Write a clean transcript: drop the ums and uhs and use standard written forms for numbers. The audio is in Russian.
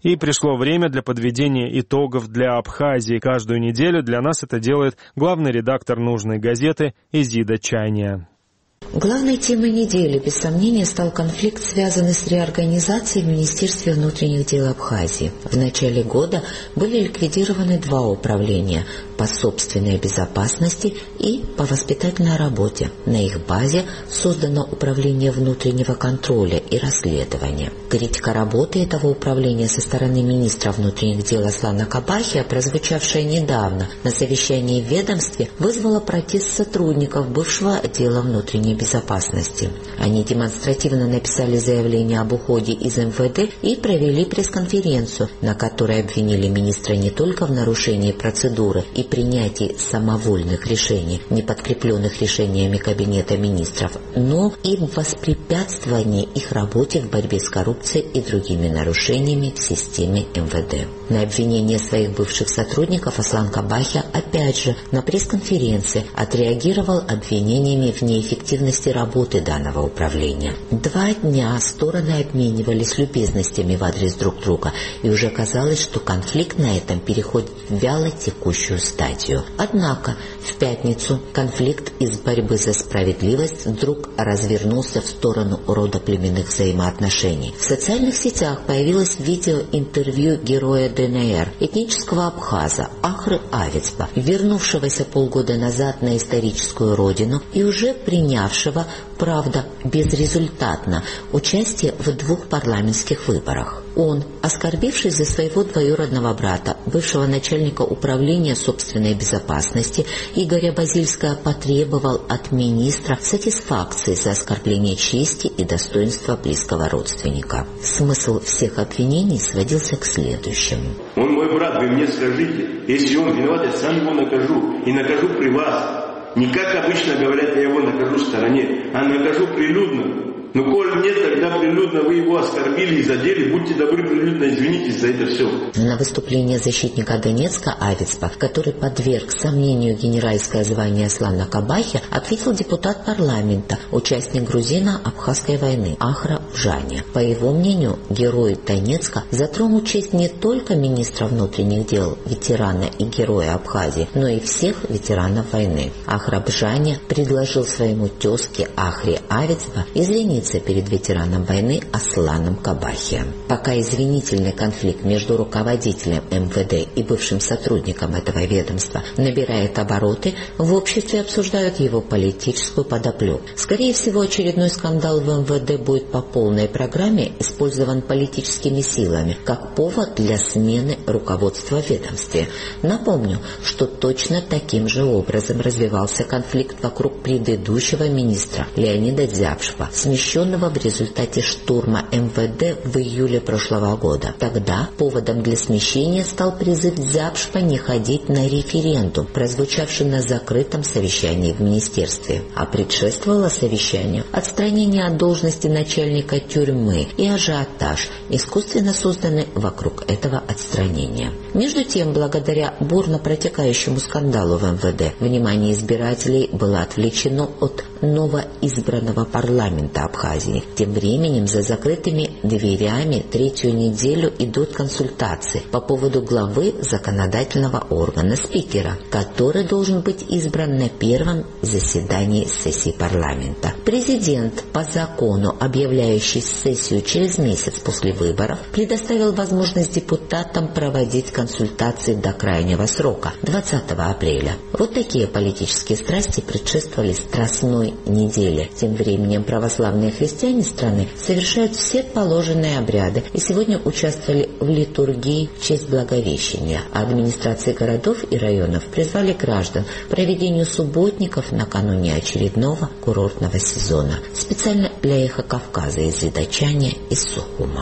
И пришло время для подведения итогов для Абхазии. Каждую неделю для нас это делает главный редактор нужной газеты Изида Чайния. Главной темой недели, без сомнения, стал конфликт, связанный с реорганизацией в Министерстве внутренних дел Абхазии. В начале года были ликвидированы 2 управления – по собственной безопасности и по воспитательной работе. На их базе создано Управление внутреннего контроля и расследования. Критика работы этого управления со стороны министра внутренних дел Аслана Кабахия, прозвучавшая недавно на совещании в ведомстве, вызвала протест сотрудников бывшего отдела внутренней безопасности. Они демонстративно написали заявление об уходе из МВД и провели пресс-конференцию, на которой обвинили министра не только в нарушении процедуры и принятии самовольных решений, не подкрепленных решениями Кабинета министров, но и в воспрепятствовании их работе в борьбе с коррупцией и другими нарушениями в системе МВД. На обвинение своих бывших сотрудников Аслан Кабахия опять же на пресс-конференции отреагировал обвинениями в неэффективности работы данного управления. 2 дня стороны обменивались любезностями в адрес друг друга, и уже казалось, что конфликт на этом переходит в вялотекущую стадию. Однако в пятницу конфликт из борьбы за справедливость вдруг развернулся в сторону родоплеменных взаимоотношений. В социальных сетях появилось видеоинтервью героя ДНР, этнического абхаза Ахры Авицба, вернувшегося полгода назад на историческую родину и уже принявшего, правда, безрезультатно, участие в 2 парламентских выборах. Он, оскорбившись за своего двоюродного брата, бывшего начальника управления собственной безопасности Игоря Базильского, потребовал от министра сатисфакции за оскорбление чести и достоинства близкого родственника. Смысл всех обвинений сводился к следующему. Он мой брат, вы мне скажите, если он виноват, я сам его накажу, и накажу при вас. Не как обычно говорят, я его накажу в стороне, а накажу прилюдно. Но коль нет, тогда прилюдно вы его оскорбили и задели, будьте добры, прилюдно извинитесь за это все. На выступление защитника Донецка Авицба, который подверг сомнению генеральское звание Аслана Кабахия, ответил депутат парламента, участник грузино-абхазской войны Ахра Бжаня. По его мнению, герой Донецка затронул честь не только министра внутренних дел, ветерана и героя Абхазии, но и всех ветеранов войны. Ахра Бжаня предложил своему тезке Ахре Авицба извиниться перед ветераном войны Асланом Кабахием. Пока извинительный конфликт между руководителем МВД и бывшим сотрудником этого ведомства набирает обороты, в обществе обсуждают его политическую подоплеку. Скорее всего, очередной скандал в МВД будет по полной программе использован политическими силами как повод для смены руководства в ведомстве. Напомню, что точно таким же образом развивался конфликт вокруг предыдущего министра Леонида Дзябшева, смещенного в результате штурма МВД в июле прошлого года. Тогда поводом для смещения стал призыв Дзябшева не ходить на референдум, прозвучавший на закрытом совещании в министерстве. А предшествовало совещанию отстранение от должности начальника тюрьмы и ажиотаж, искусственно созданный вокруг этого отстранения. Между тем, благодаря бурно протекающему скандалу в МВД, внимание избирателей было отвлечено от новоизбранного парламента Абхазии. Тем временем за закрытыми дверями 3-ю неделю идут консультации по поводу главы законодательного органа спикера, который должен быть избран на первом заседании сессии парламента. Президент, по закону объявляющий сессию через месяц после выборов, предоставил возможность депутатам проводить консультации до крайнего срока, 20 апреля. Вот такие политические страсти предшествовали Страстной неделе. Тем временем православные христиане страны совершают все положенные обряды и сегодня участвовали в литургии в честь Благовещения. А администрации городов и районов призвали граждан к проведению субботников накануне очередного курортного сезона. Специально для Эхо Кавказа из Изида Чайния из Сухума.